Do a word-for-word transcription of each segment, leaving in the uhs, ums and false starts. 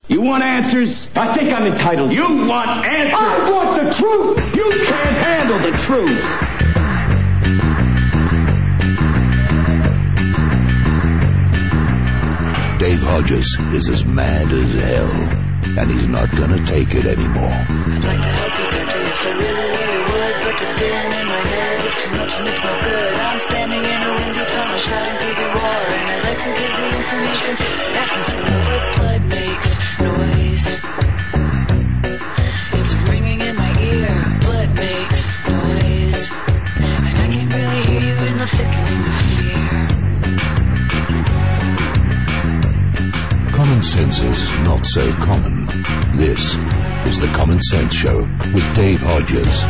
You want answers? I think I'm entitled. You want answers? I want the truth! You can't handle the truth! Dave Hodges is as mad as hell, and he's not gonna take it anymore. I'd like to help you, Doctor, if I really, really would, but the din in my head, it's too much and it's no good. I'm standing in a window tunnel, shouting through the roar, and I'd like to give the information, asking for more. Blood makes noise. It's ringing in my ear. Blood makes noise, and I can really hear you in the flickering of fear. Common sense is not so common. This is the Common Sense Show with Dave Hodges.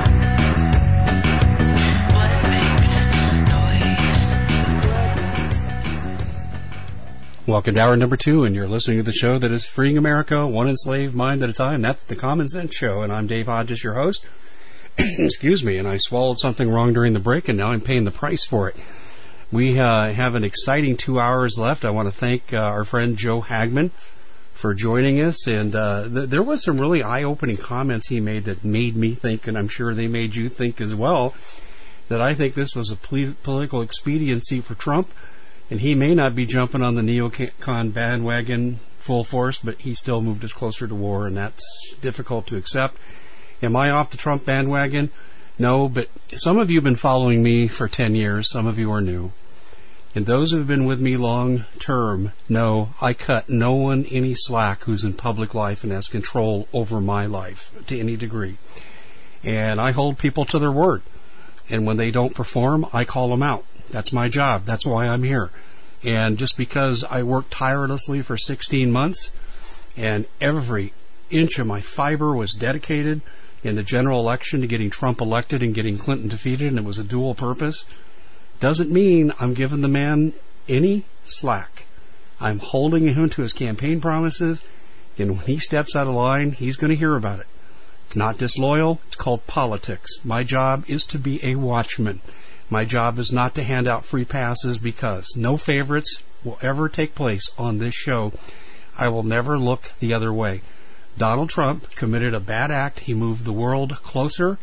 Welcome to hour number two, and you're listening to the show that is freeing America one enslaved mind at a time. That's the Common Sense Show, and I'm Dave Hodges, your host. Excuse me, and I swallowed something wrong during the break, and now I'm paying the price for it. We uh, have an exciting two hours left. I want to thank uh, our friend Joe Hagman for joining us, and uh, th- there was some really eye-opening comments he made that made me think, and I'm sure they made you think as well, that I think this was a pol- political expediency for Trump. And he may not be jumping on the neocon bandwagon full force, but he still moved us closer to war, and that's difficult to accept. Am I off the Trump bandwagon? No, but some of you have been following me for ten years. Some of you are new. And those who have been with me long term know I cut no one any slack who's in public life and has control over my life to any degree. And I hold people to their word. And when they don't perform, I call them out. That's my job. That's why I'm here. And just because I worked tirelessly for sixteen months and every inch of my fiber was dedicated in the general election to getting Trump elected and getting Clinton defeated, and it was a dual purpose, doesn't mean I'm giving the man any slack. I'm holding him to his campaign promises, and when he steps out of line, he's going to hear about it. It's not disloyal. It's called politics. My job is to be a watchman. My job is not to hand out free passes, because no favorites will ever take place on this show. I will never look the other way. Donald Trump committed a bad act. He moved the world closer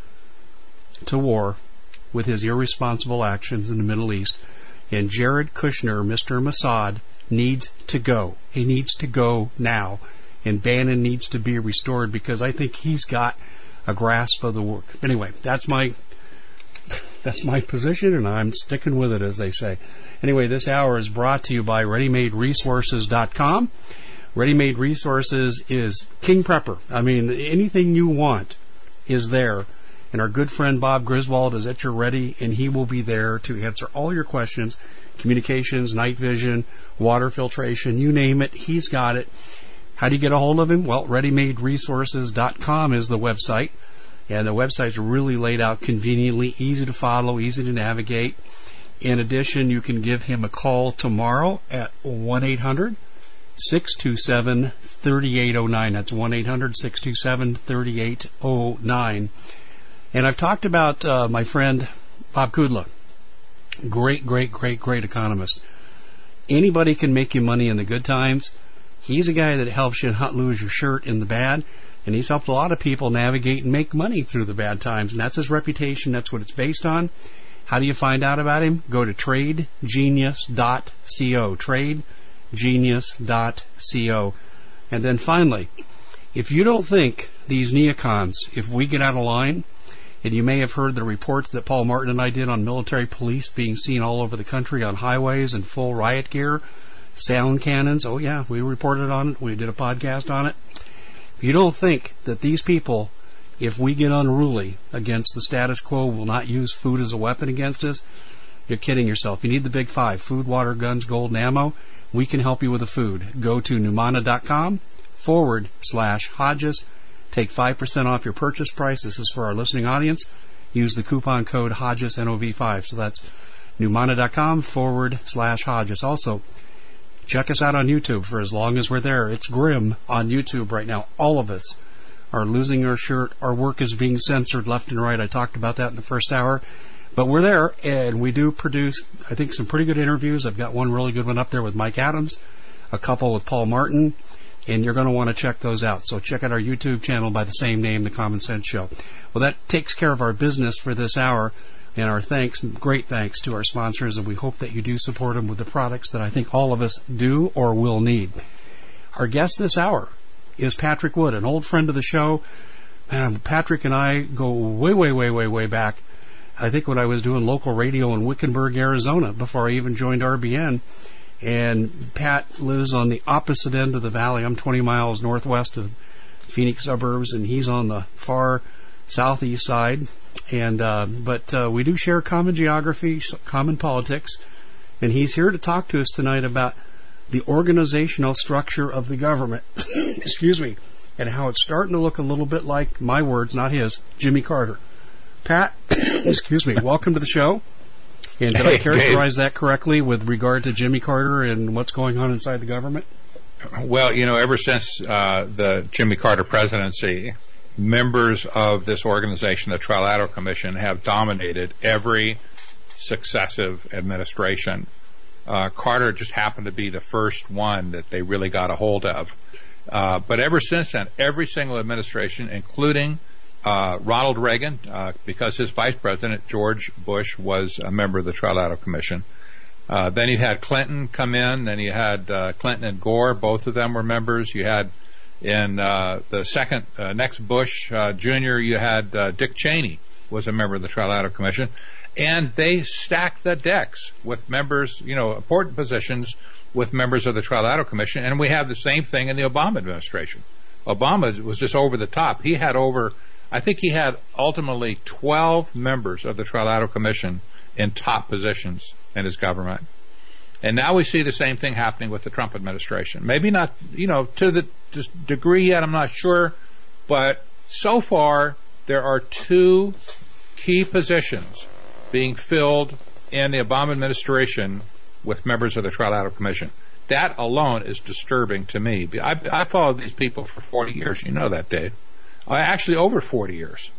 to war with his irresponsible actions in the Middle East. And Jared Kushner, Mister Mossad, needs to go. He needs to go now. And Bannon needs to be restored, because I think he's got a grasp of the war. Anyway, that's my... That's my position, and I'm sticking with it, as they say. Anyway, this hour is brought to you by ready made resources dot com. Ready Made Resources is king prepper. I mean, anything you want is there. And our good friend Bob Griswold is at your ready, and he will be there to answer all your questions. Communications, night vision, water filtration, you name it, he's got it. How do you get a hold of him? Well, ready made resources dot com is the website. And the website's really laid out conveniently, easy to follow, easy to navigate. In addition, you can give him a call tomorrow at one eight hundred six two seven three eight zero nine. That's one eight hundred six two seven three eight zero nine. And I've talked about uh, my friend Bob Kudla. Great, great, great, great economist. Anybody can make you money in the good times. He's a guy that helps you not lose your shirt in the bad. And he's helped a lot of people navigate and make money through the bad times. And that's his reputation. That's what it's based on. How do you find out about him? Go to trade genius dot co. trade genius dot co. And then finally, if you don't think these neocons, if we get out of line, and you may have heard the reports that Paul Martin and I did on military police being seen all over the country on highways in full riot gear, sound cannons. Oh, yeah, we reported on it. We did a podcast on it. If you don't think that these people, if we get unruly against the status quo, will not use food as a weapon against us, you're kidding yourself. You need the big five: food, water, guns, gold, and ammo. We can help you with the food. Go to numana.com forward slash Hodges. Take five percent off your purchase price. This is for our listening audience. Use the coupon code Hodges N O V five. So that's numana.com forward slash Hodges. Also, check us out on YouTube for as long as we're there. It's grim on YouTube right now. All of us are losing our shirt. Our work is being censored left and right. I talked about that in the first hour. But we're there, and we do produce, I think, some pretty good interviews. I've got one really good one up there with Mike Adams, a couple with Paul Martin, and you're going to want to check those out. So check out our YouTube channel by the same name, The Common Sense Show. Well, that takes care of our business for this hour, and our thanks, great thanks to our sponsors, and we hope that you do support them with the products that I think all of us do or will need. Our guest this hour is Patrick Wood, an old friend of the show. Um, Patrick and I go way, way, way, way, way back. I think when I was doing local radio in Wickenburg, Arizona, before I even joined R B N. And Pat lives on the opposite end of the valley. I'm twenty miles northwest of Phoenix suburbs, and he's on the far southeast side. And uh, but uh, we do share common geography, common politics, and he's here to talk to us tonight about the organizational structure of the government. Excuse me. And how it's starting to look a little bit like, my words, not his, Jimmy Carter. Pat, excuse me, welcome to the show. And did hey, I characterize Dave. that correctly with regard to Jimmy Carter and what's going on inside the government? Well, you know, ever since uh, the Jimmy Carter presidency, members of this organization, the Trilateral Commission, have dominated every successive administration. Uh, Carter just happened to be the first one that they really got a hold of. Uh, but ever since then, every single administration, including uh, Ronald Reagan, uh, because his vice president, George Bush, was a member of the Trilateral Commission. Uh, then you had Clinton come in, then you had uh, Clinton and Gore, both of them were members. You had in uh, the second, uh, next Bush uh, Junior, you had uh, Dick Cheney was a member of the Trilateral Commission. And they stacked the decks with members, you know, important positions with members of the Trilateral Commission, and we have the same thing in the Obama administration. Obama was just over the top. He had over, I think he had ultimately twelve members of the Trilateral Commission in top positions in his government. And now we see the same thing happening with the Trump administration. Maybe not, you know, to the degree yet, I'm not sure, but so far there are two key positions being filled in the Obama administration with members of the Trilateral Commission. That alone is disturbing to me. I, I followed these people for forty years. You know that, Dave. I actually over forty years.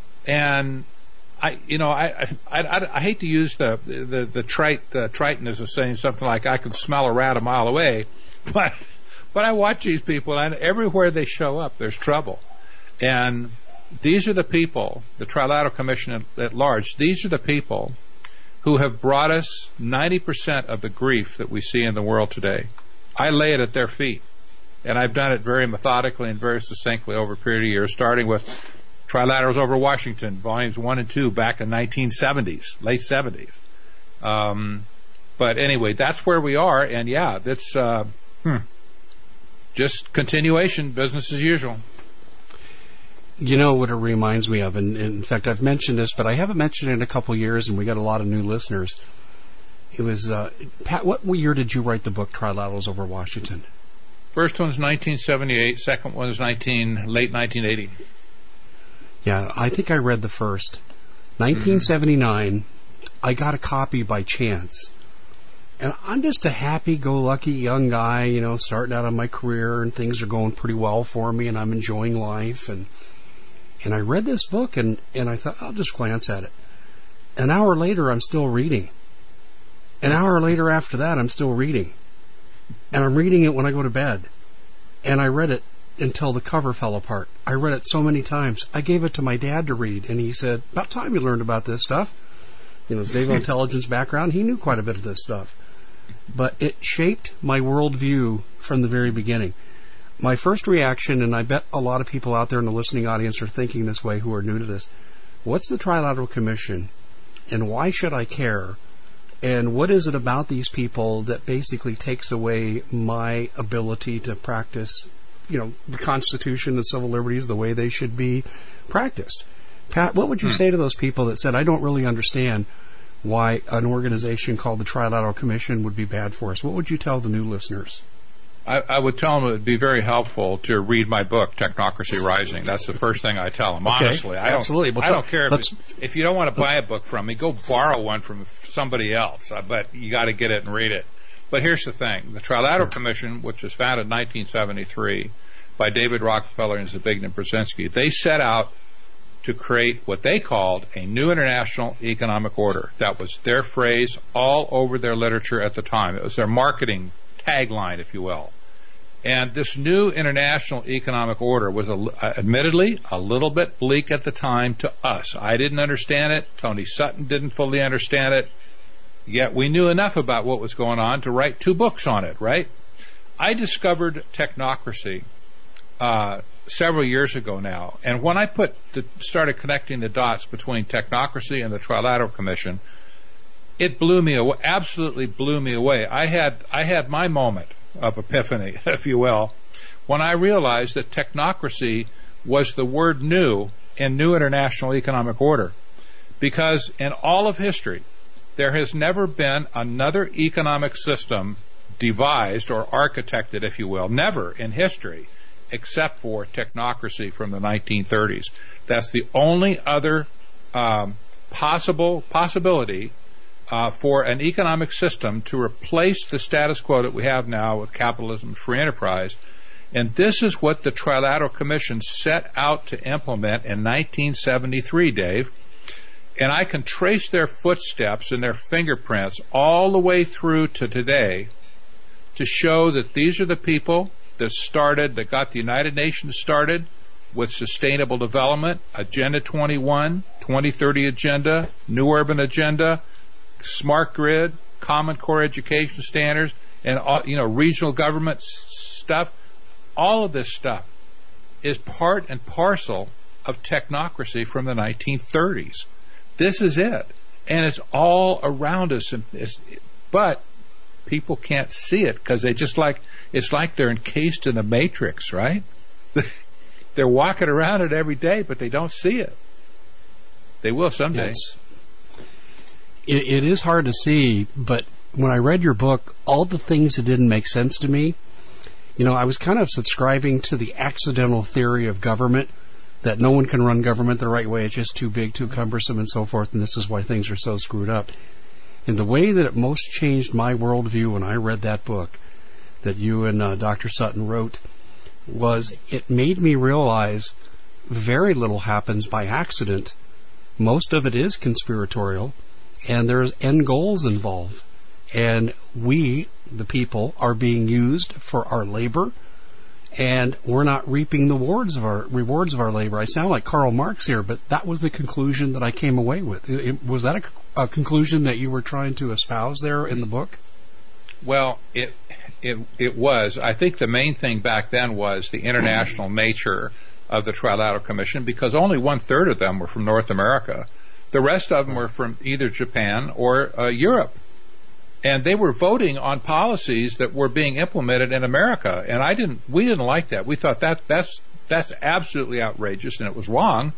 And I, you know, I, I, I, I hate to use the the the trite the triteness of saying something like I can smell a rat a mile away, but but I watch these people, and everywhere they show up, there's trouble. And these are the people, the Trilateral Commission at, at large. These are the people who have brought us ninety percent of the grief that we see in the world today. I lay it at their feet, and I've done it very methodically and very succinctly over a period of years, starting with Trilaterals Over Washington, volumes one and two, back in nineteen seventies, late seventies. Um, but anyway, that's where we are, and yeah, that's uh, hmm, just continuation, business as usual. You know what it reminds me of, and, and in fact, I've mentioned this, but I haven't mentioned it in a couple of years, and we got a lot of new listeners. It was, uh, Pat, what year did you write the book Trilaterals Over Washington? First one's nineteen seventy-eight, second one's nineteen late nineteen eighty. Yeah, I think I read the first. nineteen seventy-nine, mm-hmm. I got a copy by chance. And I'm just a happy-go-lucky young guy, you know, starting out on my career, and things are going pretty well for me, and I'm enjoying life, and And I read this book, and, and I thought, I'll just glance at it. An hour later, I'm still reading. An hour later after that, I'm still reading. And I'm reading it when I go to bed. And I read it until the cover fell apart. I read it so many times. I gave it to my dad to read, and he said, about time you learned about this stuff. You know, his naval intelligence background, he knew quite a bit of this stuff. But it shaped my worldview from the very beginning. My first reaction, and I bet a lot of people out there in the listening audience are thinking this way who are new to this, what's the Trilateral Commission, and why should I care? And what is it about these people that basically takes away my ability to practice, you know, the Constitution and civil liberties the way they should be practiced? Pat, what would you say to those people that said, I don't really understand why an organization called the Trilateral Commission would be bad for us? What would you tell the new listeners? I, I would tell them it would be very helpful to read my book, Technocracy Rising. That's the first thing I tell them, okay. honestly. I don't, Absolutely. Well, I don't care if, let's, if you don't want to buy a book from me, go borrow one from somebody else. But you got to get it and read it. But here's the thing. The Trilateral Commission, which was founded in nineteen seventy-three by David Rockefeller and Zbigniew Brzezinski, they set out to create what they called a new international economic order. That was their phrase all over their literature at the time. It was their marketing tagline, if you will. And this new international economic order was a, admittedly a little bit bleak at the time to us. I didn't understand it. Tony Sutton didn't fully understand it. Yet we knew enough about what was going on to write two books on it, right? I discovered technocracy uh, several years ago now. And when I put the, started connecting the dots between technocracy and the Trilateral Commission, it blew me away, absolutely blew me away. I had I had my moment of epiphany, if you will, when I realized that technocracy was the word new in New International Economic Order. Because in all of history, there has never been another economic system devised or architected, if you will, never in history, except for technocracy from the nineteen thirties. That's the only other um, possible possibility Uh, for an economic system to replace the status quo that we have now with capitalism and free enterprise. And this is what the Trilateral Commission set out to implement in nineteen seventy-three, Dave. And I can trace their footsteps and their fingerprints all the way through to today to show that these are the people that started, that got the United Nations started with sustainable development, Agenda twenty-one, twenty thirty Agenda, New Urban Agenda, Smart Grid, Common Core Education Standards, and all, you know, regional government stuff. All of this stuff is part and parcel of technocracy from the nineteen thirties. This is it, and it's all around us. And it's, but people can't see it because they just like it's like they're encased in a matrix, right? They're walking around it every day, but they don't see it. They will someday. Yes. It, it is hard to see, but when I read your book, all the things that didn't make sense to me, you know, I was kind of subscribing to the accidental theory of government, that no one can run government the right way, it's just too big, too cumbersome, and so forth, and this is why things are so screwed up. And the way that it most changed my worldview when I read that book that you and uh, Doctor Sutton wrote was it made me realize very little happens by accident. Most of it is conspiratorial. And there's end goals involved. And we, the people, are being used for our labor, and we're not reaping the rewards of our rewards of our labor. I sound like Karl Marx here, but that was the conclusion that I came away with. It, it, was that a, a conclusion that you were trying to espouse there in the book? Well, it it it was. I think the main thing back then was the international nature of the Trilateral Commission, because only one third of them were from North America. The rest of them were from either Japan or uh, Europe. And they were voting on policies that were being implemented in America. And I didn't, we didn't like that. We thought that that's, that's absolutely outrageous, and it was wrong.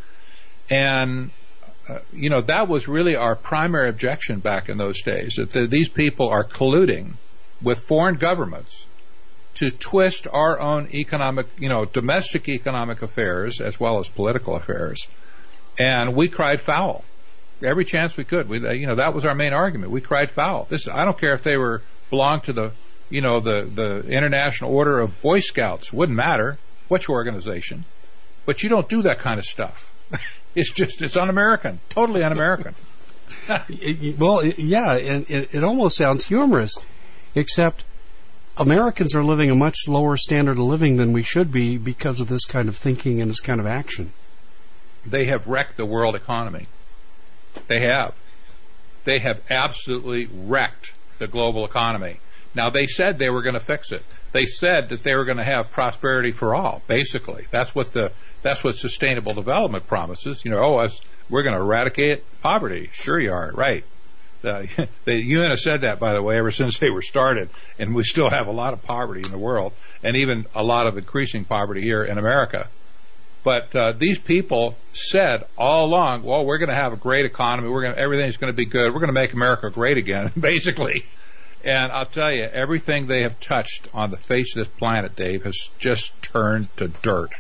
And, uh, you know, that was really our primary objection back in those days, that the, these people are colluding with foreign governments to twist our own economic, you know, domestic economic affairs as well as political affairs. And we cried foul. Every chance we could. We, you know, that was our main argument. We cried foul. This, I don't care if they were belonged to the, you know, the, the International Order of Boy Scouts. Wouldn't matter. What's your organization? But you don't do that kind of stuff. It's just, it's un-American. Totally un-American. Well, yeah, and it, it almost sounds humorous, except Americans are living a much lower standard of living than we should be because of this kind of thinking and this kind of action. They have wrecked the world economy. They have. They have absolutely wrecked the global economy. Now, they said they were going to fix it. They said that they were going to have prosperity for all, basically. That's what the that's what sustainable development promises. You know, oh, us, we're going to eradicate poverty. Sure you are, right. Uh, the U N has said that, by the way, ever since they were started, and we still have a lot of poverty in the world, and even a lot of increasing poverty here in America. But uh, these people said all along, well, we're going to have a great economy. We're going to, everything's going to be good. We're going to make America great again, basically. And I'll tell you, everything they have touched on the face of this planet, Dave, has just turned to dirt.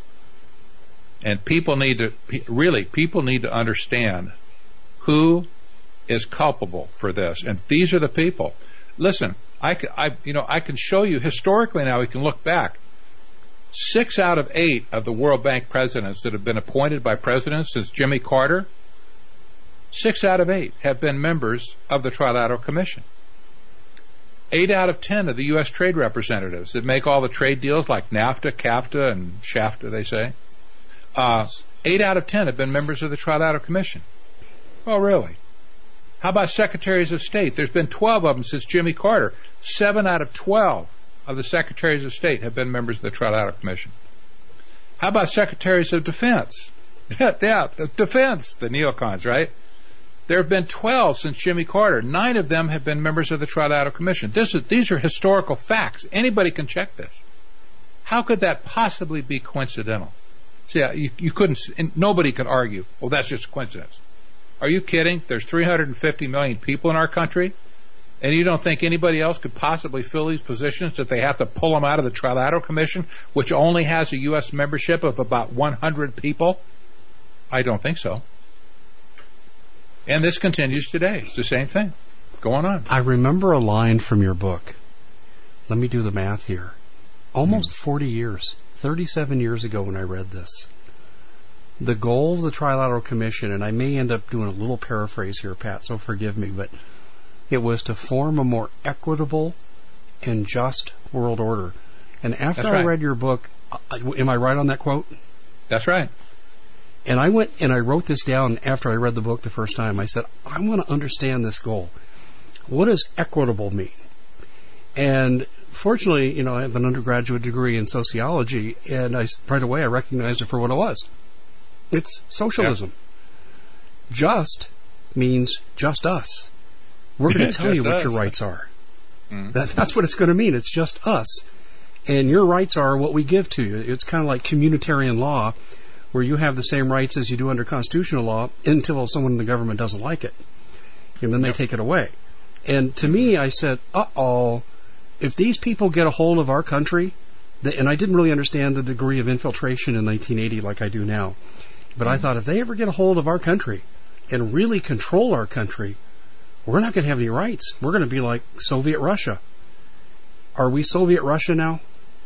And people need to, really, people need to understand who is culpable for this. And these are the people. Listen, I, I, you know, I can show you historically now, we can look back. Six out of eight of the World Bank presidents that have been appointed by presidents since Jimmy Carter, six out of eight have been members of the Trilateral Commission. Eight out of ten of the U S trade representatives that make all the trade deals like NAFTA, CAFTA, and SHAFTA, they say, uh, eight out of ten have been members of the Trilateral Commission. Oh, really? How about secretaries of state? There's been twelve of them since Jimmy Carter. Seven out of twelve of the secretaries of state have been members of the Trilateral Commission. How about secretaries of defense? yeah, defense, the neocons, right? There have been twelve since Jimmy Carter. Nine of them have been members of the Trilateral Commission. This is, these are historical facts. Anybody can check this. How could that possibly be coincidental? See, you, you couldn't, nobody could argue, well, that's just a coincidence. Are you kidding? There's three hundred fifty million people in our country, and you don't think anybody else could possibly fill these positions, that they have to pull them out of the Trilateral Commission, which only has a U S membership of about one hundred people? I don't think so. And this continues today. It's the same thing going on. I remember a line from your book. Let me do the math here. Almost mm. forty years, thirty-seven years ago when I read this. The goal of the Trilateral Commission, and I may end up doing a little paraphrase here, Pat, so forgive me, but it was to form a more equitable and just world order. And after That's I right. read your book, am I right on that quote? That's right. And I went and I wrote this down after I read the book the first time. I said, I want to understand this goal. What does equitable mean? And fortunately, you know, I have an undergraduate degree in sociology, and I, right away I recognized it for what it was. It's socialism. Yeah. Just means just us. We're going to tell you what us. your rights are. Mm-hmm. That, that's what it's going to mean. It's just us. And your rights are what we give to you. It's kind of like communitarian law, where you have the same rights as you do under constitutional law until someone in the government doesn't like it. And then they yep. take it away. And to me, I said, uh-oh, if these people get a hold of our country, they, and I didn't really understand the degree of infiltration in nineteen eighty like I do now, but I thought if they ever get a hold of our country and really control our country, we're not going to have any rights. We're going to be like Soviet Russia. Are we Soviet Russia now?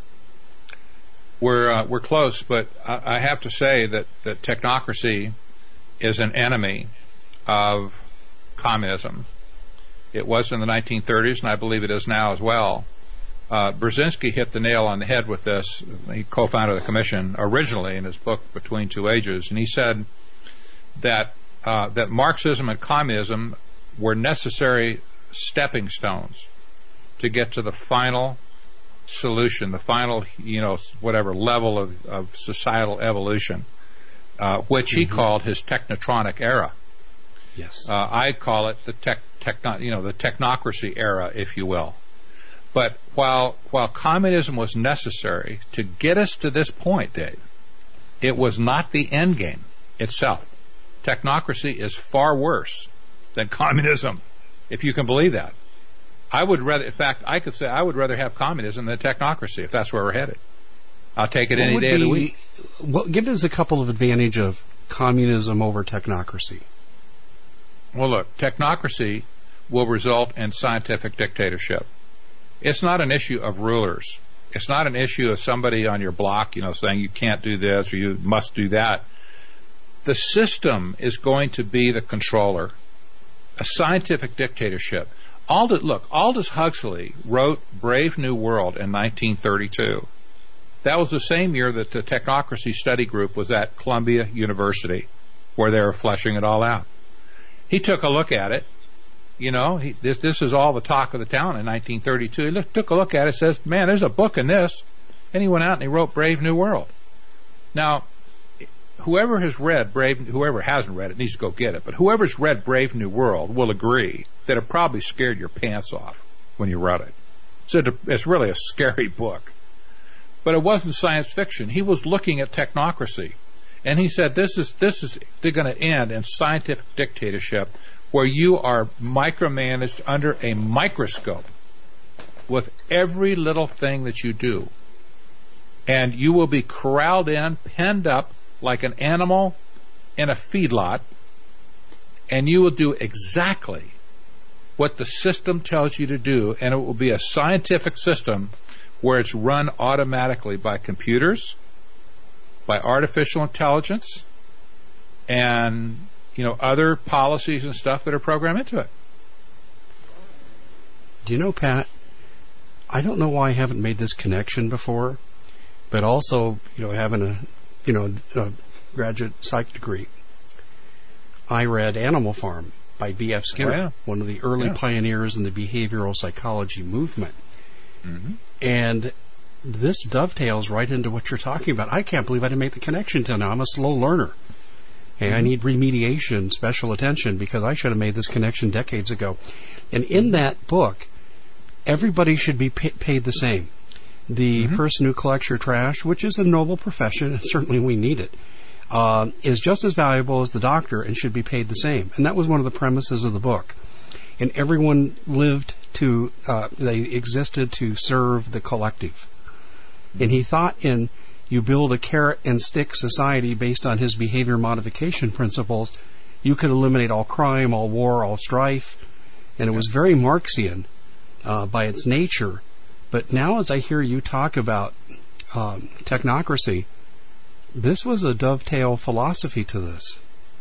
We're uh, we're close, but I, I have to say that, that technocracy is an enemy of communism. It was in the nineteen thirties, and I believe it is now as well. Uh, Brzezinski hit the nail on the head with this. He co-founded the commission originally in his book Between Two Ages, and he said that uh, that Marxism and communism were necessary stepping stones to get to the final solution, the final, you know, whatever level of, of societal evolution, uh, which he mm-hmm. called his technotronic era. Yes, uh, I call it the tech, techno, you know, the technocracy era, if you will. But while while communism was necessary to get us to this point, Dave, it was not the end game itself. Technocracy is far worse than communism, if you can believe that. I would rather, in fact, I could say I would rather have communism than technocracy if that's where we're headed. I'll take it what any day of the week. What, give us a couple of advantages of communism over technocracy. Well, look, technocracy will result in scientific dictatorship. It's not an issue of rulers. It's not an issue of somebody on your block, you know, saying you can't do this or you must do that. The system is going to be the controller. A scientific dictatorship. Aldous, look, Aldous Huxley wrote Brave New World in nineteen thirty-two. That was the same year that the Technocracy Study Group was at Columbia University, where they were fleshing it all out. He took a look at it. You know, he, this this is all the talk of the town in nineteen thirty-two. He look, took a look at it, says, man, there's a book in this. And he went out and he wrote Brave New World. Now, whoever has read Brave, whoever hasn't read it needs to go get it, but whoever's read Brave New World will agree that it probably scared your pants off when you read it. So it's really a scary book. But it wasn't science fiction. He was looking at technocracy. And he said, this is, this is, they're going to end in scientific dictatorship where you are micromanaged under a microscope with every little thing that you do. And you will be corralled in, penned up like an animal in a feedlot, and you will do exactly what the system tells you to do, and it will be a scientific system where it's run automatically by computers, by artificial intelligence, and, you know, other policies and stuff that are programmed into it. Do you know, Pat, I don't know why I haven't made this connection before, but also, you know, having a, you know, a graduate psych degree, I read Animal Farm by B F Skinner, oh, yeah. one of the early yeah. pioneers in the behavioral psychology movement. Mm-hmm. And this dovetails right into what you're talking about. I can't believe I didn't make the connection till now. I'm a slow learner. And I need remediation, special attention, because I should have made this connection decades ago. And in that book, everybody should be pay- paid the same. The mm-hmm. person who collects your trash, which is a noble profession, and certainly we need it, uh, is just as valuable as the doctor and should be paid the same. And that was one of the premises of the book. And everyone lived to, uh, they existed to serve the collective. And he thought in you build a carrot and stick society based on his behavior modification principles, you could eliminate all crime, all war, all strife. And it was very Marxian uh, by its nature. But now as I hear you talk about um, technocracy, this was a dovetail philosophy to this.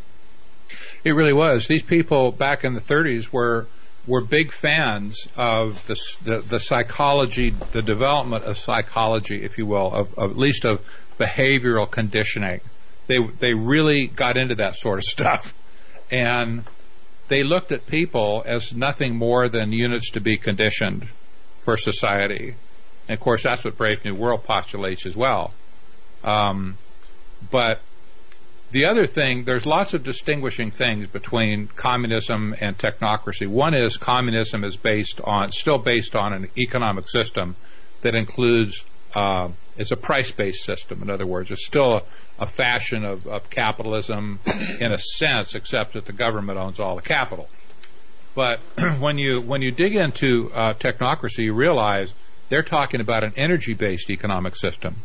It really was. These people back in the thirties were were big fans of the, the the psychology, the development of psychology, if you will, of, of at least of behavioral conditioning. They they really got into that sort of stuff, and they looked at people as nothing more than units to be conditioned for society. And of course, that's what Brave New World postulates as well. Um, but the other thing, there's lots of distinguishing things between communism and technocracy. One is communism is based on, still based on an economic system that includes, uh, it's a price-based system. In other words, it's still a, a fashion of, of capitalism in a sense, except that the government owns all the capital. But when you when you dig into uh, technocracy, you realize they're talking about an energy-based economic system.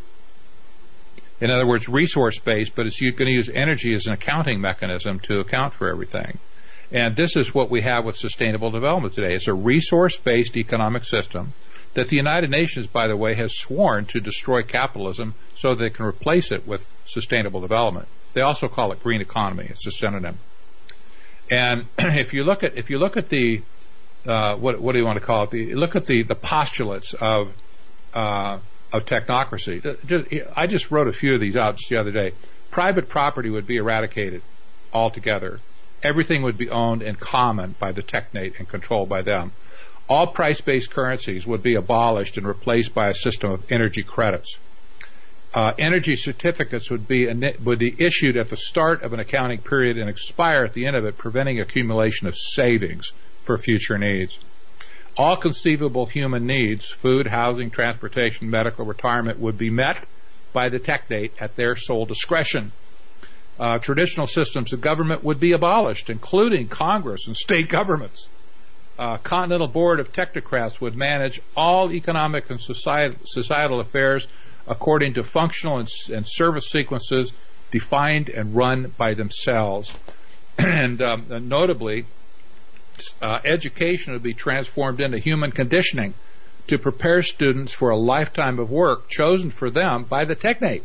In other words, resource-based, but it's you're going to use energy as an accounting mechanism to account for everything. And this is what we have with sustainable development today. It's a resource-based economic system that the United Nations, by the way, has sworn to destroy capitalism so they can replace it with sustainable development. They also call it green economy. It's a synonym. And if you look at if you look at the uh, what what do you want to call it? The, look at the the postulates of uh, of technocracy. I just wrote a few of these out just the other day. Private property would be eradicated altogether. Everything would be owned in common by the technate and controlled by them. All price-based currencies would be abolished and replaced by a system of energy credits. Uh, energy certificates would be would be issued at the start of an accounting period and expire at the end of it, preventing accumulation of savings for future needs. All conceivable human needs, food, housing, transportation, medical, retirement, would be met by the technate at their sole discretion. Uh, traditional systems of government would be abolished, including Congress and state governments. Uh, Continental Board of Technocrats would manage all economic and societal, societal affairs according to functional and, and service sequences defined and run by themselves. and um, notably, uh, education would be transformed into human conditioning to prepare students for a lifetime of work chosen for them by the technate.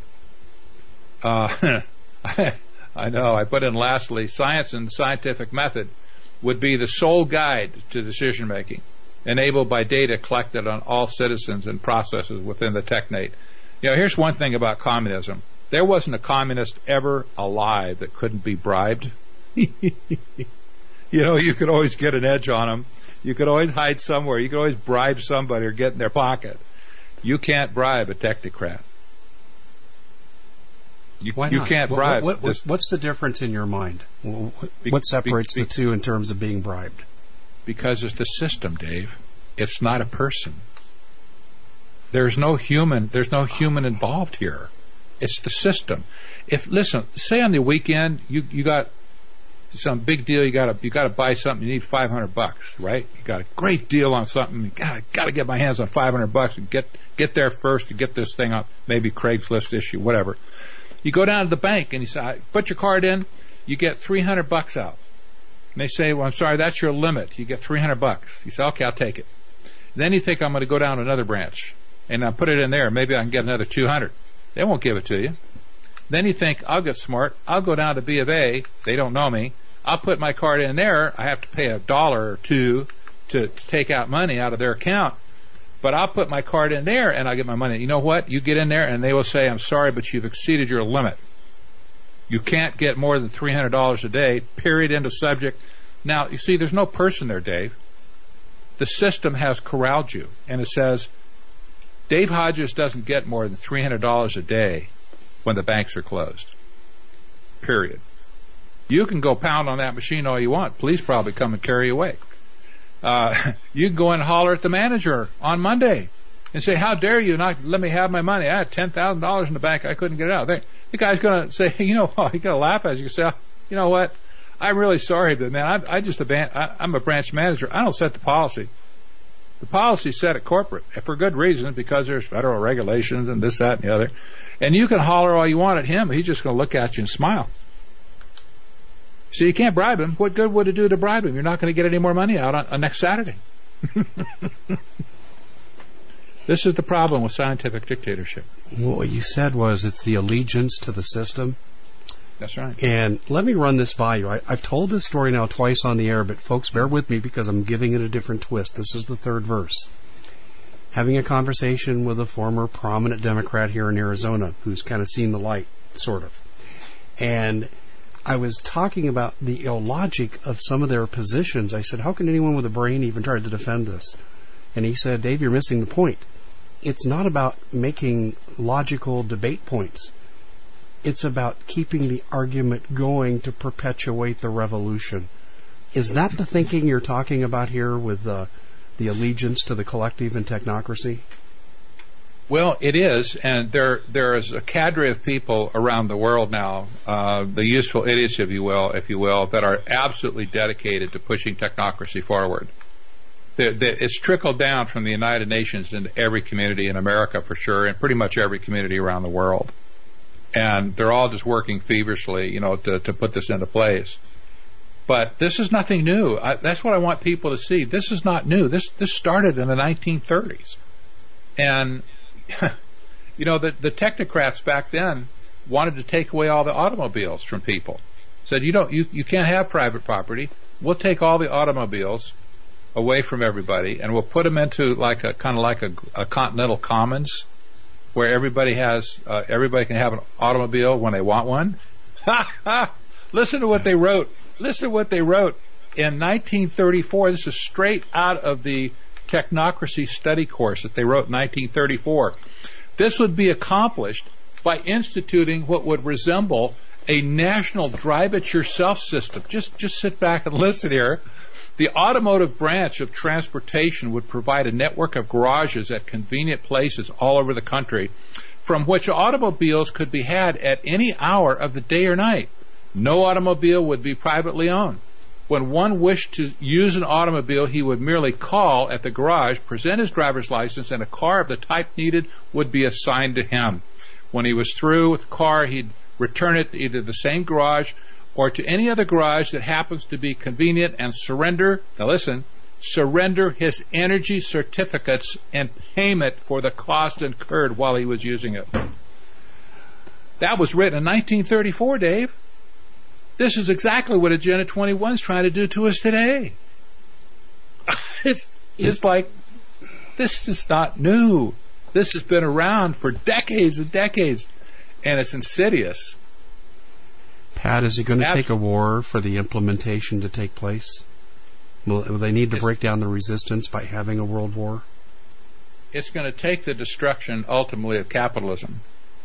Uh, I know, I put in lastly, science and the scientific method would be the sole guide to decision making, enabled by data collected on all citizens and processes within the technate. You know, here's one thing about communism. There wasn't a communist ever alive that couldn't be bribed. You know, you could always get an edge on them. You could always hide somewhere. You could always bribe somebody or get in their pocket. You can't bribe a technocrat. You, Why not? you can't bribe. What, what, this. What's the difference in your mind? What, what separates be, be, the two in terms of being bribed? Because it's the system, Dave. It's not a person. There's no human. There's no human involved here. It's the system. If listen, say on the weekend you you got some big deal. You got to you got to buy something. You need five hundred bucks, right? You got a great deal on something. You got got to get my hands on five hundred bucks and get get there first to get this thing up. Maybe Craigslist issue, whatever. You go down to the bank and you say, put your card in. You get three hundred bucks out. And they say, well, I'm sorry, that's your limit. You get three hundred bucks. You say, okay, I'll take it. And then you think, I'm going to go down to another branch and I'll put it in there. Maybe I can get another two hundred. They won't give it to you. Then you think, I'll get smart. I'll go down to B of A. They don't know me. I'll put my card in there. I have to pay a dollar or two to, to take out money out of their account. But I'll put my card in there and I'll get my money. You know what? You get in there and they will say, I'm sorry, but you've exceeded your limit. You can't get more than three hundred dollars a day, period, end of subject. Now, you see, there's no person there, Dave. The system has corralled you, and it says, Dave Hodges doesn't get more than three hundred dollars a day when the banks are closed, period. You can go pound on that machine all you want. Police probably come and carry you away. Uh, you can go in and holler at the manager on Monday and say, how dare you not let me have my money? I had ten thousand dollars in the bank. I couldn't get it out. They, the guy's going to say, you know, he's going to laugh at you and say, you know what? I'm really sorry, but man, I'm, I just a ban- I, I'm a branch manager. I don't set the policy. The policy's set at corporate for good reason, because there's federal regulations and this, that, and the other. And you can holler all you want at him. He's just going to look at you and smile. So you can't bribe him. What good would it do to bribe him? You're not going to get any more money out on, on next Saturday. This is the problem with scientific dictatorship. Well, what you said was it's the allegiance to the system. That's right. And let me run this by you. I, I've told this story now twice on the air, but folks, bear with me because I'm giving it a different twist. This is the third verse. Having a conversation with a former prominent Democrat here in Arizona who's kind of seen the light, sort of. And I was talking about the illogic of some of their positions. I said, how can anyone with a brain even try to defend this? And he said, Dave, you're missing the point. It's not about making logical debate points. It's about keeping the argument going to perpetuate the revolution. Is that the thinking you're talking about here with uh, the allegiance to the collective and technocracy? Well, it is, and there there is a cadre of people around the world now, uh, the useful idiots, if you will, if you will, that are absolutely dedicated to pushing technocracy forward. The, the, it's trickled down from the United Nations into every community in America for sure, and pretty much every community around the world. And they're all just working feverishly, you know, to, to put this into place. But this is nothing new. I, that's what I want people to see. This is not new. This this started in the nineteen thirties. And, you know, the, the technocrats back then wanted to take away all the automobiles from people. Said, you don't, you, you can't have private property. We'll take all the automobiles away from everybody, and we'll put them into like a kind of like a, a continental commons, where everybody has, uh, everybody can have an automobile when they want one. Ha ha! Listen to what they wrote. Listen to what they wrote in nineteen thirty-four. This is straight out of the technocracy study course that they wrote in nineteen thirty-four. This would be accomplished by instituting what would resemble a national drive-it-yourself system. Just, just sit back and listen here. The automotive branch of transportation would provide a network of garages at convenient places all over the country from which automobiles could be had at any hour of the day or night. No automobile would be privately owned. When one wished to use an automobile, he would merely call at the garage, present his driver's license, and a car of the type needed would be assigned to him. When he was through with the car, he'd return it to either the same garage or to any other garage that happens to be convenient and surrender, now listen, surrender his energy certificates and payment for the cost incurred while he was using it. That was written in nineteen thirty-four, Dave. This is exactly what Agenda twenty-one is trying to do to us today. It's, it's like, this is not new. This has been around for decades and decades, and it's insidious. Pat, is it going to take a war for the implementation to take place? Will, will they need to break down the resistance by having a world war? It's going to take the destruction, ultimately, of capitalism.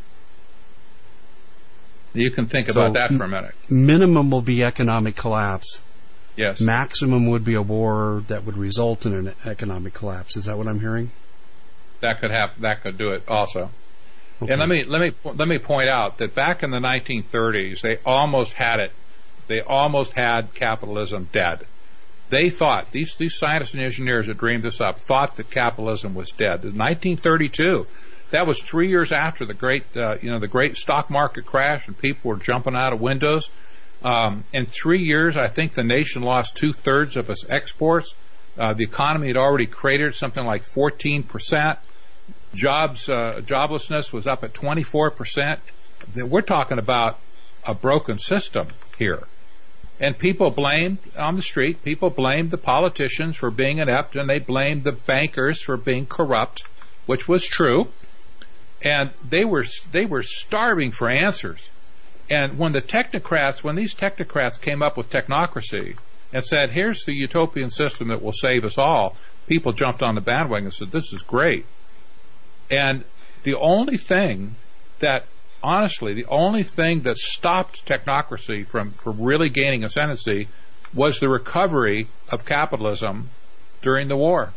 You can think about so that for a minute. Minimum will be economic collapse. Yes. Maximum would be a war that would result in an economic collapse. Is that what I'm hearing? That could happen. That could do it also. Okay. And let me let me let me point out that back in the nineteen thirties, they almost had it. They almost had capitalism dead. They thought these these scientists and engineers that dreamed this up thought that capitalism was dead. In nineteen thirty-two, that was three years after the great uh, you know the great stock market crash, and people were jumping out of windows. Um, in three years, I think the nation lost two thirds of its exports. Uh, the economy had already cratered something like fourteen percent. Jobs, uh, joblessness was up at twenty-four percent. We're talking about a broken system here. And people blamed, on the street, people blamed the politicians for being inept, and they blamed the bankers for being corrupt, which was true. And they were they were starving for answers. And when the technocrats, when these technocrats came up with technocracy and said, here's the utopian system that will save us all, people jumped on the bandwagon and said, this is great. And the only thing that, honestly, the only thing that stopped technocracy from, from really gaining ascendancy was the recovery of capitalism during the war.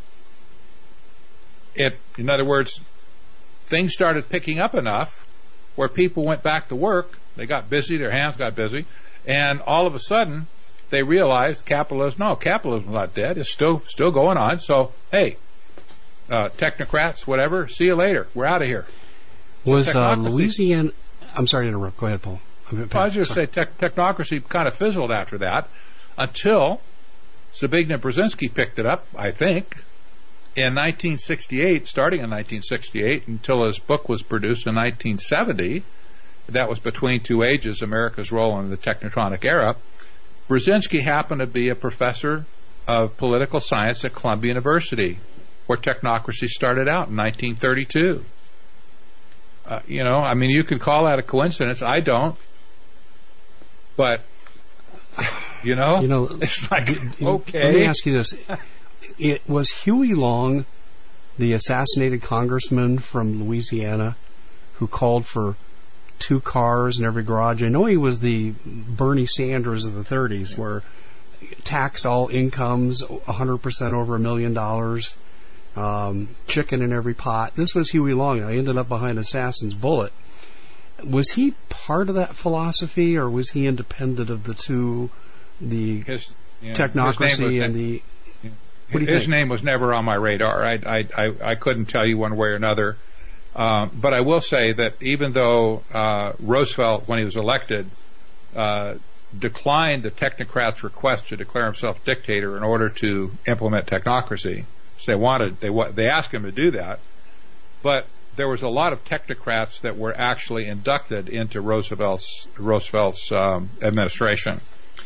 It, in other words, things started picking up enough where people went back to work, they got busy, their hands got busy, and all of a sudden they realized capitalism, no, capitalism's not dead, it's still still going on, so, hey, uh, technocrats, whatever, see you later, we're out of here. Was uh, Louisiana... I'm sorry to interrupt. Go ahead, Paul. I was just say tech, technocracy kind of fizzled after that until Zbigniew Brzezinski picked it up, I think, in nineteen sixty-eight, starting in nineteen sixty-eight, until his book was produced in nineteen seventy. That was Between Two Ages, America's Role in the Technotronic Era. Brzezinski happened to be a professor of political science at Columbia University, where technocracy started out in nineteen thirty-two. Uh, you know, I mean, you can call that a coincidence. I don't. But, you know, you know it's like, you, okay. Let me ask you this. It was Huey Long, the assassinated congressman from Louisiana, who called for two cars in every garage. I know he was the Bernie Sanders of the thirties, where taxed all incomes one hundred percent over a million dollars. Um, chicken in every pot. This was Huey Long. I ended up behind Assassin's Bullet. Was he part of that philosophy, or was he independent of the two, the his, you know, technocracy and the... What do you his think? name was never on my radar. I, I, I, I couldn't tell you one way or another. Um, but I will say that even though uh, Roosevelt, when he was elected, uh, declined the technocrats' request to declare himself dictator in order to implement technocracy, so they wanted, they they asked him to do that, but there was a lot of technocrats that were actually inducted into Roosevelt's Roosevelt's um, administration,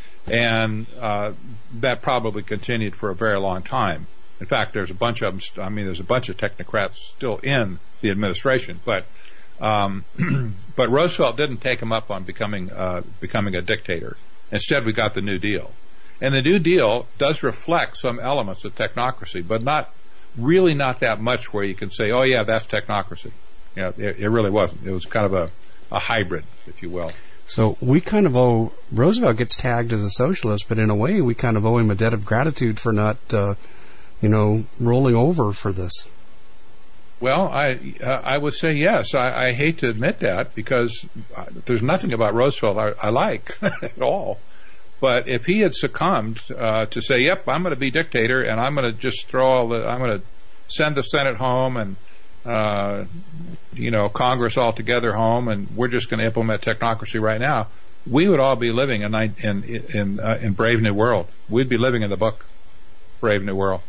and uh, that probably continued for a very long time. In fact, there's a bunch of them. I mean, there's a bunch of technocrats still in the administration, but um, but Roosevelt didn't take him up on becoming uh, becoming a dictator. Instead, we got the New Deal. And the New Deal does reflect some elements of technocracy, but not really not that much where you can say, oh, yeah, that's technocracy. You know, it, it really wasn't. It was kind of a, a hybrid, if you will. So we kind of owe, Roosevelt gets tagged as a socialist, but in a way we kind of owe him a debt of gratitude for not, uh, you know, rolling over for this. Well, I uh, I would say yes. I, I hate to admit that because there's nothing about Roosevelt I, I like at all. But if he had succumbed uh, to say, "Yep, I'm going to be dictator, and I'm going to just throw all the, I'm going to send the Senate home, and uh, you know, Congress altogether home, and we're just going to implement technocracy right now," we would all be living in in in, uh, in Brave New World. We'd be living in the book Brave New World.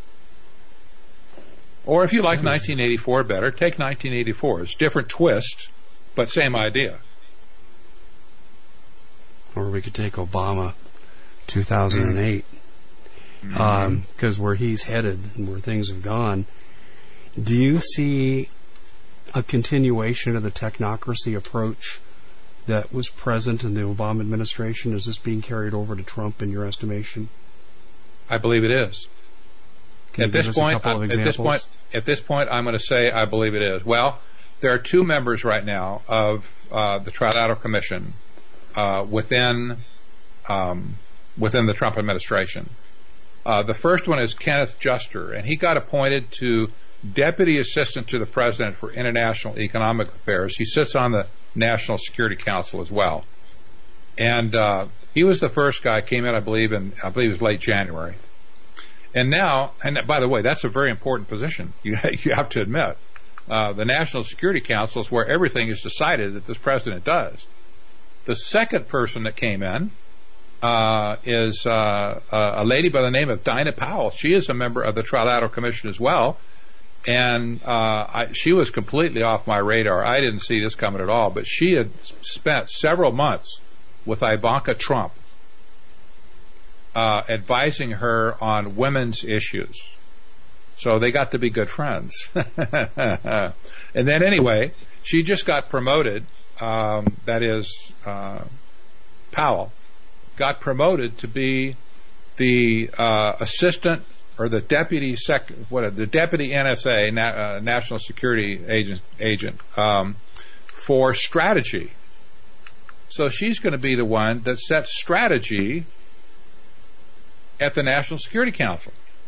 Or if you like nineteen eighty-four better, take nineteen eighty-four. It's a different twist, but same idea. Or we could take Obama, two thousand eight, because mm-hmm. um, where he's headed and where things have gone. Do you see a continuation of the technocracy approach that was present in the Obama administration? Is this being carried over to Trump in your estimation? I believe it is. At this point, at this point, at this point, I'm going to say I believe it is. Well, there are two members right now of uh, the Trilateral Commission uh, within um, within the Trump administration. Uh, the first one is Kenneth Juster, and he got appointed to Deputy Assistant to the President for International Economic Affairs. He sits on the National Security Council as well, and uh, he was the first guy came in, I believe, in I believe it was late January. And now, and by the way, that's a very important position. You, you have to admit, uh, the National Security Council is where everything is decided that this president does. The second person that came in uh, is uh, a lady by the name of Dinah Powell. She is a member of the Trilateral Commission as well, and uh, I, she was completely off my radar. I didn't see this coming at all, but she had spent several months with Ivanka Trump uh, advising her on women's issues. So they got to be good friends. And then anyway, she just got promoted, um, that is, uh, Powell, got promoted to be the uh, assistant or the deputy sec, what the deputy N S A, na- uh, National Security Agent, agent um, for strategy. So she's going to be the one that sets strategy at the National Security Council.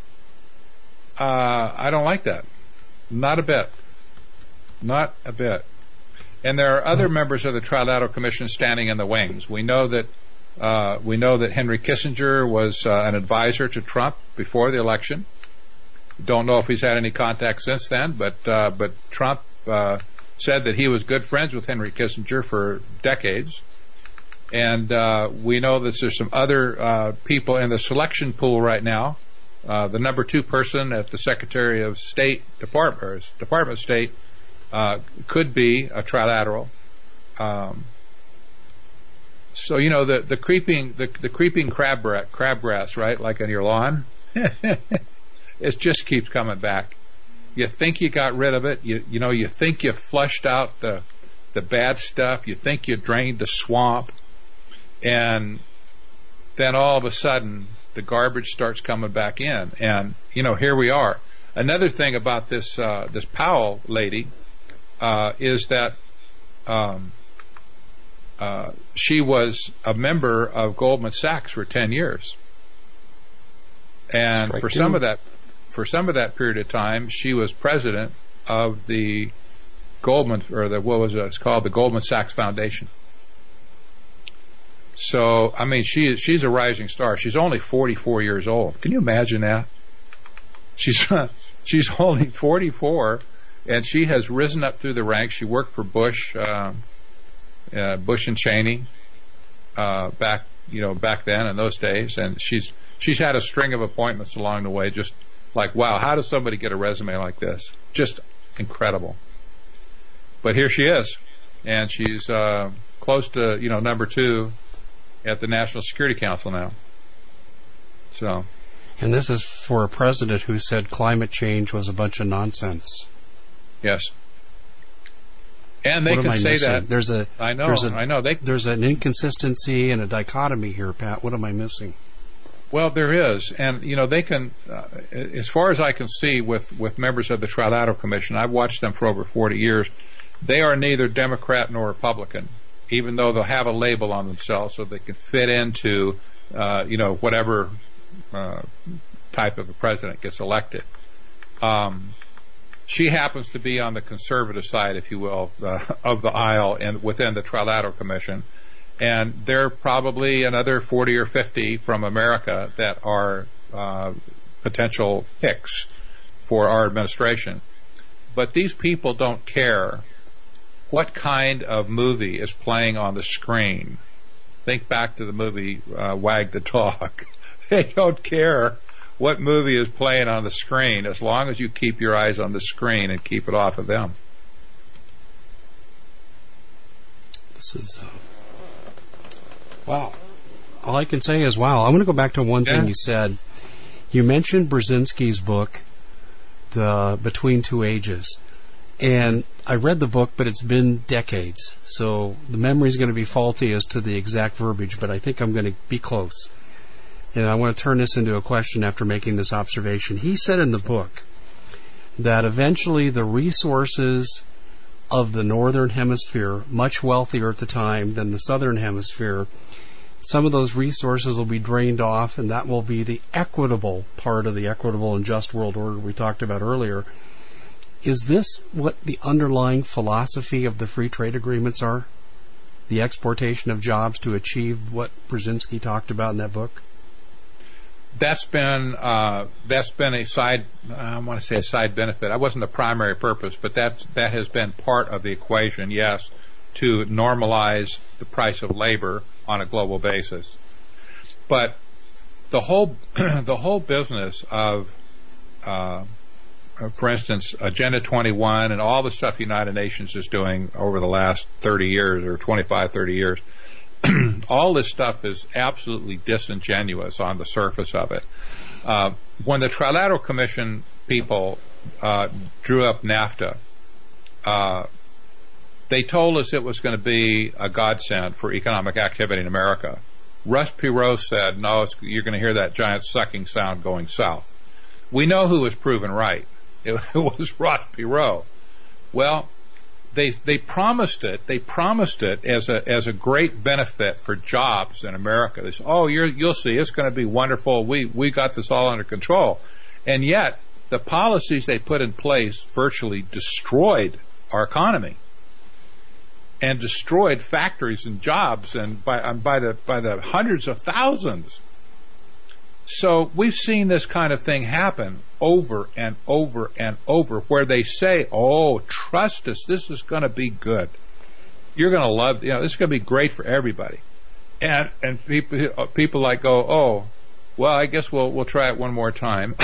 Uh, I don't like that. Not a bit. Not a bit. And there are other members of the Trilateral Commission standing in the wings. We know that uh, we know that Henry Kissinger was uh, an advisor to Trump before the election. Don't know if he's had any contact since then, but uh, but Trump uh, said that he was good friends with Henry Kissinger for decades. And uh, we know that there's some other uh, people in the selection pool right now. Uh, the number two person at the Secretary of State Department, or Department of State, uh, could be a trilateral. Um, so you know the the creeping the the creeping crabgrass, crabgrass, right, like on your lawn. It just keeps coming back. You think you got rid of it. You you know you think you flushed out the the bad stuff. You think you drained the swamp, and then all of a sudden the garbage starts coming back in. And you know here we are. Another thing about this uh, this Powell lady uh, is that um, uh, she was a member of Goldman Sachs for ten years, and for some of that. For some of that period of time, she was president of the Goldman, or the what was it? It's called the Goldman Sachs Foundation. So, I mean, she she's a rising star. She's only forty-four years old. Can you imagine that? She's she's only forty-four, and she has risen up through the ranks. She worked for Bush, uh, uh, Bush and Cheney, uh, back you know back then in those days, and she's she's had a string of appointments along the way. Just like, wow, how does somebody get a resume like this? Just incredible. But here she is, and she's uh, close to, you know, number two at the National Security Council now. So, and this is for a president who said climate change was a bunch of nonsense. Yes. And they what can say missing? that. There's a, I know, there's a, I know. They, there's an inconsistency and a dichotomy here, Pat. What am I missing? Well, there is, and you know they can, uh, as far as I can see, with with members of the Trilateral Commission, I've watched them for over forty years. They are neither Democrat nor Republican, even though they'll have a label on themselves so they can fit into, uh, you know, whatever uh, type of a president gets elected. Um, she happens to be on the conservative side, if you will, uh, of the aisle, and within the Trilateral Commission. And there are probably another forty or fifty from America that are uh, potential picks for our administration. But these people don't care what kind of movie is playing on the screen. Think back to the movie uh, Wag the Dog. They don't care what movie is playing on the screen as long as you keep your eyes on the screen and keep it off of them. This is... Uh... Wow. All I can say is wow. I want to go back to one yeah. thing you said. You mentioned Brzezinski's book, The Between Two Ages. And I read the book, but it's been decades. So the memory's going to be faulty as to the exact verbiage, but I think I'm going to be close. And I want to turn this into a question after making this observation. He said in the book that eventually the resources of the Northern Hemisphere, much wealthier at the time than the Southern Hemisphere, some of those resources will be drained off, and that will be the equitable part of the equitable and just world order we talked about earlier. Is this what the underlying philosophy of the free trade agreements are? The exportation of jobs to achieve what Brzezinski talked about in that book? That's been uh, that's been a side. I want to say a side benefit. That wasn't the primary purpose, but that's that has been part of the equation. Yes, to normalize the price of labor on a global basis. But the whole the whole business of, uh, for instance, Agenda twenty-one and all the stuff the United Nations is doing over the last thirty years or twenty-five, thirty years, all this stuff is absolutely disingenuous on the surface of it. Uh, when the Trilateral Commission people uh, drew up NAFTA, uh, they told us it was going to be a godsend for economic activity in America. Russ Perot said, no, it's, you're going to hear that giant sucking sound going south. We know who was proven right. It, it was Russ Perot. Well, they they promised it. They promised it as a as a great benefit for jobs in America. They said, oh, you're, you'll see, it's going to be wonderful. We we got this all under control. And yet, the policies they put in place virtually destroyed our economy and destroyed factories and jobs, and by and by the by the hundreds of thousands. So we've seen this kind of thing happen over and over and over, where they say, oh, trust us, this is going to be good. You're going to love, you know, this is going to be great for everybody. And and people people like go, oh, well, I guess we'll we'll try it one more time.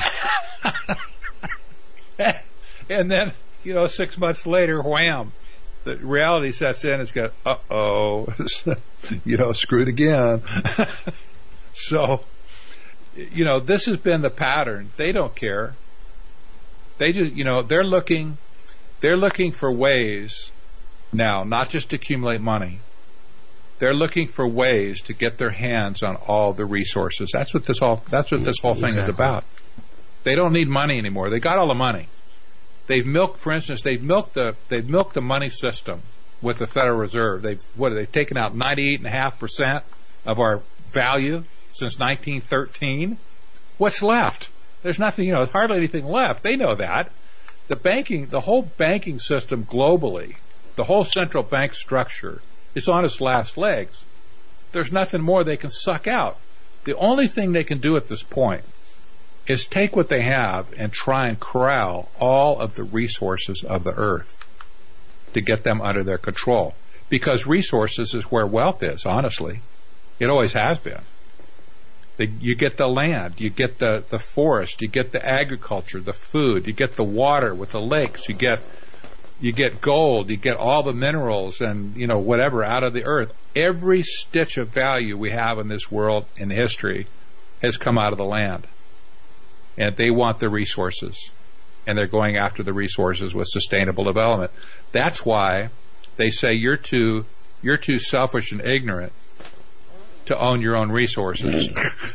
And then, you know, six months later, wham, the reality sets in. It's got, uh-oh, you know, screwed again. So, you know, this has been the pattern. They don't care. They just, you know, they're looking, they're looking for ways now, not just to accumulate money. They're looking for ways to get their hands on all the resources. That's what this whole, that's what this whole thing exactly. is about. They don't need money anymore. They got all the money. They've milked, for instance, they've milked the, they've milked the money system with the Federal Reserve. They've, what, they've taken out ninety-eight point five percent of our value since nineteen thirteen. What's left? There's nothing, you know, hardly anything left. They know that. The banking, the whole banking system globally, the whole central bank structure is on its last legs. There's nothing more they can suck out. The only thing they can do at this point is take what they have and try and corral all of the resources of the earth to get them under their control. Because resources is where wealth is, honestly. It always has been. The, you get the land, you get the, the forest, you get the agriculture, the food, you get the water with the lakes, you get you get gold, you get all the minerals and, you know, whatever out of the earth. Every stitch of value we have in this world in history has come out of the land. And they want the resources. And they're going after the resources with sustainable development. That's why they say you're too you're too selfish and ignorant to own your own resources.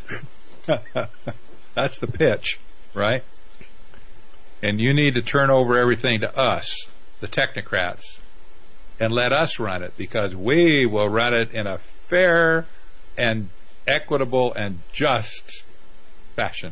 That's the pitch, right? And you need to turn over everything to us, the technocrats, and let us run it, because we will run it in a fair and equitable and just fashion.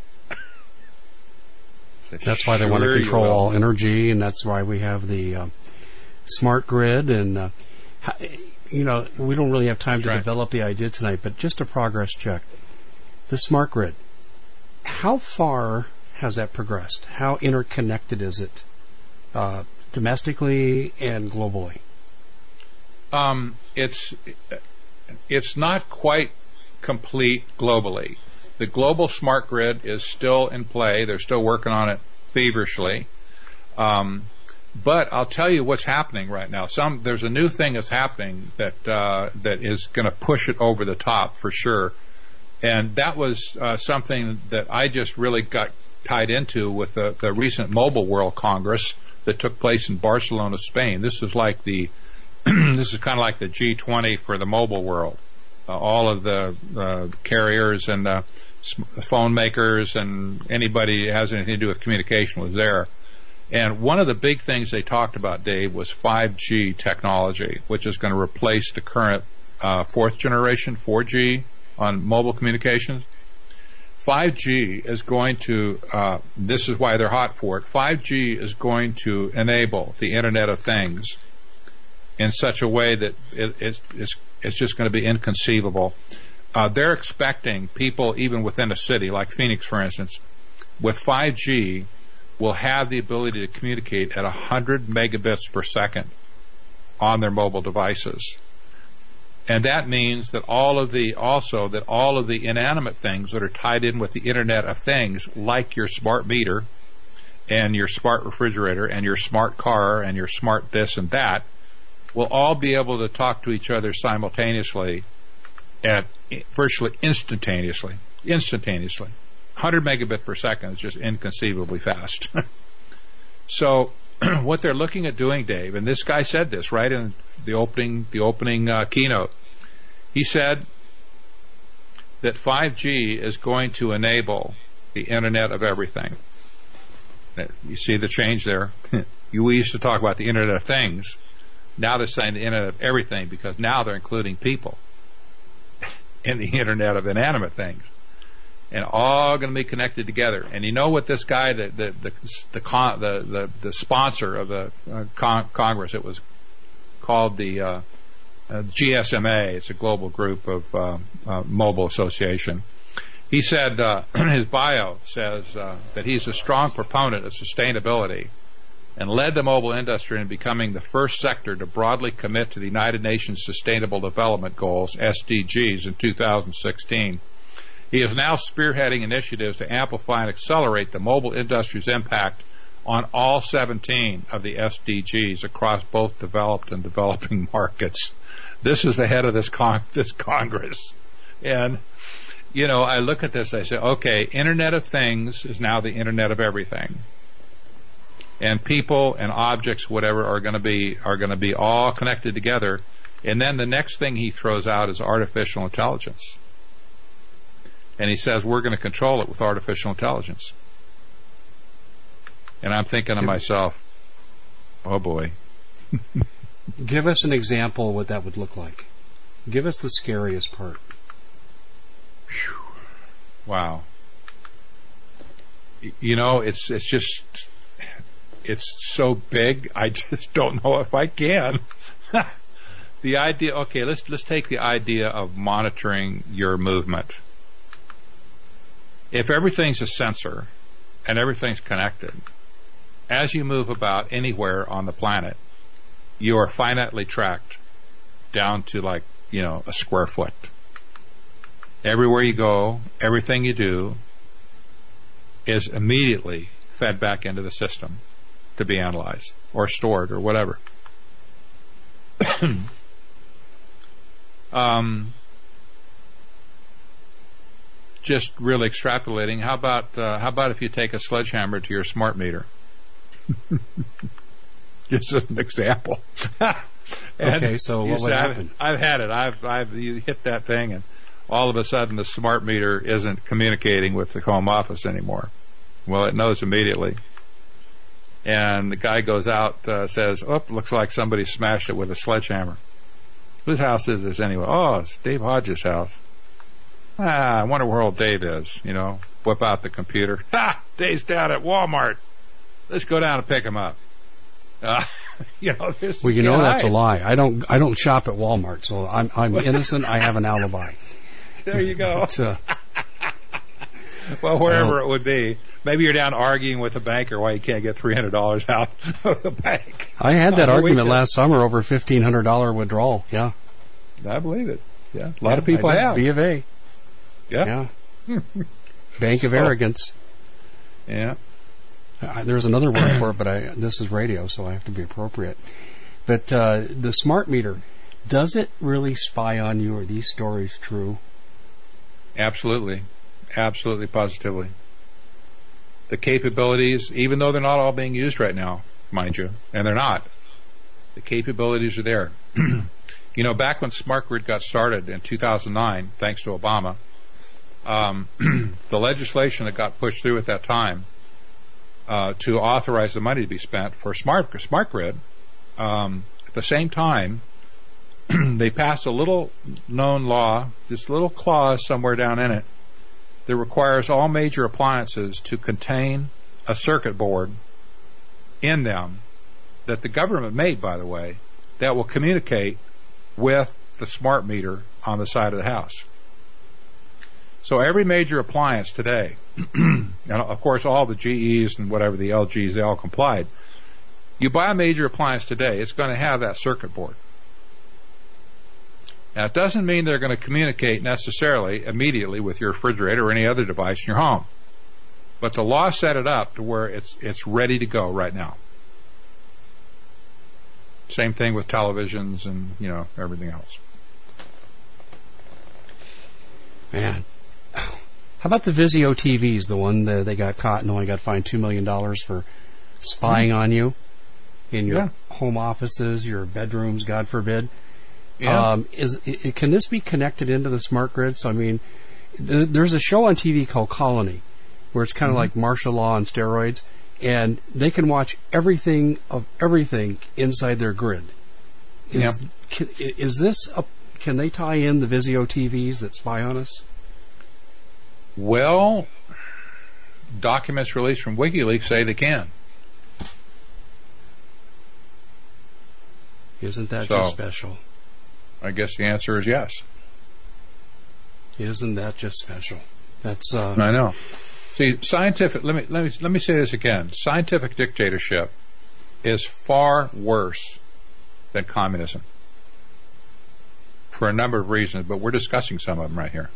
That's why they want to control all energy, and that's why we have the uh, smart grid. And, uh, you know, we don't really have time that's to right. develop the idea tonight, but just a progress check. The smart grid, how far has that progressed? How interconnected is it uh, domestically and globally? Um, it's it's not quite complete globally. The global smart grid is still in play. They're still working on it feverishly. Um, but I'll tell you what's happening right now. Some there's a new thing that's happening that uh, that is going to push it over the top for sure. And that was uh, something that I just really got tied into with the, the recent Mobile World Congress that took place in Barcelona, Spain. This is like the this is kind of like the G twenty for the mobile world. Uh, all of the uh, carriers and the phone makers and anybody that has anything to do with communication was there. And one of the big things they talked about, Dave, was five G technology, which is going to replace the current uh, fourth generation four G on mobile communications. five G is going to, uh, this is why they're hot for it, five G is going to enable the Internet of Things in such a way that it, it's, it's, it's just going to be inconceivable. Uh, they're expecting people, even within a city, like Phoenix, for instance, with five G, will have the ability to communicate at one hundred megabits per second on their mobile devices. And that means that all of the, also that all of the inanimate things that are tied in with the Internet of Things, like your smart meter and your smart refrigerator and your smart car and your smart this and that, will all be able to talk to each other simultaneously at virtually instantaneously. Instantaneously. one hundred megabit per second is just inconceivably fast. So what they're looking at doing, Dave, and this guy said this right in the opening the opening uh, keynote. He said that five G is going to enable the Internet of Everything. You see the change there? We used to talk about the Internet of Things. Now they're saying the Internet of Everything because now they're including people in the Internet of inanimate things. And all going to be connected together. And you know what this guy, the the the the con, the, the, the sponsor of the uh, con- Congress, it was called the uh, uh, G S M A. It's a global group of uh, uh, mobile association. He said uh, his bio says uh, that he's a strong proponent of sustainability and led the mobile industry in becoming the first sector to broadly commit to the United Nations Sustainable Development Goals, S D Gs, in two thousand sixteen. He is now spearheading initiatives to amplify and accelerate the mobile industry's impact on all seventeen of the S D Gs across both developed and developing markets. This is the head of this con- this Congress. And, you know, I look at this, I say, okay, Internet of Things is now the Internet of Everything. And people and objects, whatever, are going to be are going to be all connected together. And then the next thing he throws out is artificial intelligence. And he says we're going to control it with artificial intelligence. And I'm thinking to myself, oh boy. Give us an example of what that would look like. Give us the scariest part. Wow. You know, it's it's just, it's so big, I just don't know if I can. The idea, okay, let's let's take the idea of monitoring your movement. If everything's a sensor and everything's connected, as you move about anywhere on the planet, you are finitely tracked down to, like, you know, a square foot. Everywhere you go, everything you do is immediately fed back into the system to be analyzed or stored or whatever. um, just really extrapolating. How about uh, how about if you take a sledgehammer to your smart meter? Just as an example. Okay, so what would I've, happen? I've had it. I've I've you hit that thing, and all of a sudden the smart meter isn't communicating with the home office anymore. Well, it knows immediately. And the guy goes out, uh, says, "Oh, looks like somebody smashed it with a sledgehammer." Whose house is this anyway? Oh, it's Dave Hodges' house. Ah, I wonder where old Dave is, you know. Whip out the computer. Ha! Dave's down at Walmart. Let's go down and pick him up. Uh, you know, well, you know that's a lie. I don't. I don't shop at Walmart, so I'm. I'm innocent. I have an alibi. There you go. But, uh, well, wherever it would be. Maybe you're down arguing with a banker why you can't get three hundred dollars out of the bank. I had that argument last summer over a fifteen hundred dollars withdrawal. Yeah, I believe it. Yeah, a lot yeah, of people I have. B of A. Yeah. Yeah. Bank of so, Arrogance. Yeah. Uh, there's another word for it, but I, this is radio, so I have to be appropriate. But uh, the smart meter, does it really spy on you? Are these stories true? Absolutely. Absolutely, positively. The capabilities, even though they're not all being used right now, mind you, and they're not, the capabilities are there. You know, back when Smart Grid got started in two thousand nine, thanks to Obama, um, the legislation that got pushed through at that time uh, to authorize the money to be spent for Smart, smart Grid, um, at the same time, they passed a little known law, this little clause somewhere down in it, that requires all major appliances to contain a circuit board in them that the government made, by the way, that will communicate with the smart meter on the side of the house. So every major appliance today, and of course all the G Es and whatever the L Gs, they all complied. You buy a major appliance today, it's going to have that circuit board. Now, it doesn't mean they're going to communicate necessarily immediately with your refrigerator or any other device in your home. But the law set it up to where it's it's ready to go right now. Same thing with televisions and, you know, everything else. Man. How about the Vizio T Vs, the one that they got caught and only got fined two million dollars for spying mm-hmm. on you in your yeah. home offices, your bedrooms, God forbid? Yeah. Um, is it, can this be connected into the smart grid? So, I mean, th- there's a show on T V called Colony, where it's kind of mm-hmm. like martial law on steroids, and they can watch everything of everything inside their grid. Is, yeah. can, is this a, can they tie in the Vizio T Vs that spy on us? Well, documents released from WikiLeaks say they can. Isn't that so, just special? I guess the answer is yes. Isn't that just special? That's uh I know. See, scientific let me let me let me say this again. Scientific dictatorship is far worse than communism. For a number of reasons, but we're discussing some of them right here.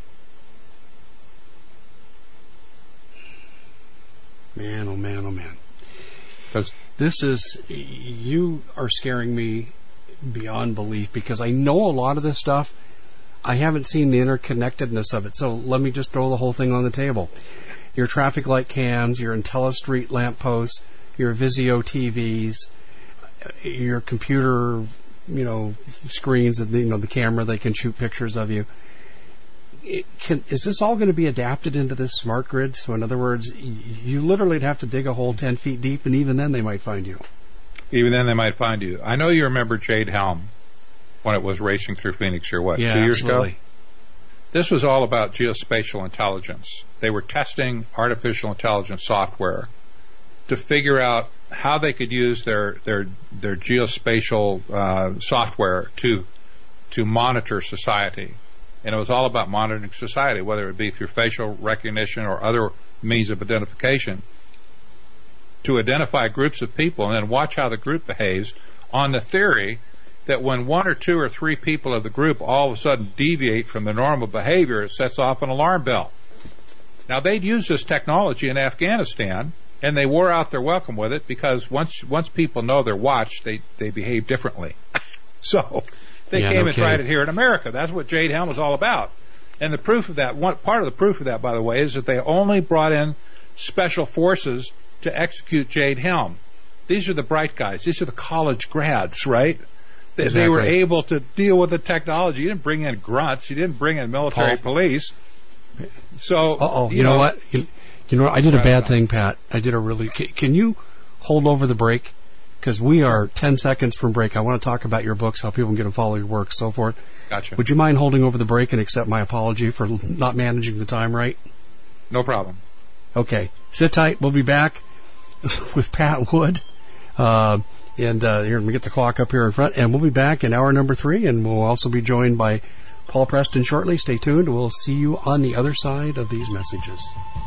Man, oh man, oh man. Because this is, you are scaring me beyond belief, because I know a lot of this stuff. I haven't seen the interconnectedness of it. So let me just throw the whole thing on the table. Your traffic light cams, your IntelliStreet lampposts, your Vizio T Vs, your computer, you know, screens, you know, the camera, they can shoot pictures of you. It can, is this all going to be adapted into this smart grid? So in other words, you literally have to dig a hole ten feet deep, and even then they might find you. Even then they might find you. I know you remember Jade Helm when it was racing through Phoenix here, what, yeah, two years absolutely. ago? This was all about geospatial intelligence. They were testing artificial intelligence software to figure out how they could use their their their geospatial uh, software to to monitor society. And it was all about monitoring society, whether it be through facial recognition or other means of identification, to identify groups of people and then watch how the group behaves, on the theory that when one or two or three people of the group all of a sudden deviate from the normal behavior, it sets off an alarm bell. Now, they'd used this technology in Afghanistan, and they wore out their welcome with it, because once once people know they're watched, they, they behave differently. So they yeah, came no and kidding. tried it here in America. That's what Jade Helm was all about. And the proof of that, one part of the proof of that, by the way, is that they only brought in special forces to execute Jade Helm. These are the bright guys. These are the college grads, right? They, exactly. they were able to deal with the technology. You didn't bring in grunts. You didn't bring in military Paul. police. So, Uh-oh. You, you know, know what? You, you know what? I did a bad thing, Pat. I did a really... Can, can you hold over the break? Because we are ten seconds from break. I want to talk about your books, how people can get to follow your work, so forth. Gotcha. Would you mind holding over the break and accept my apology for not managing the time right? No problem. Okay. Sit tight. We'll be back with Pat Wood. Uh, and uh, here, let me get the clock up here in front. And we'll be back in hour number three. And we'll also be joined by Paul Preston shortly. Stay tuned. We'll see you on the other side of these messages.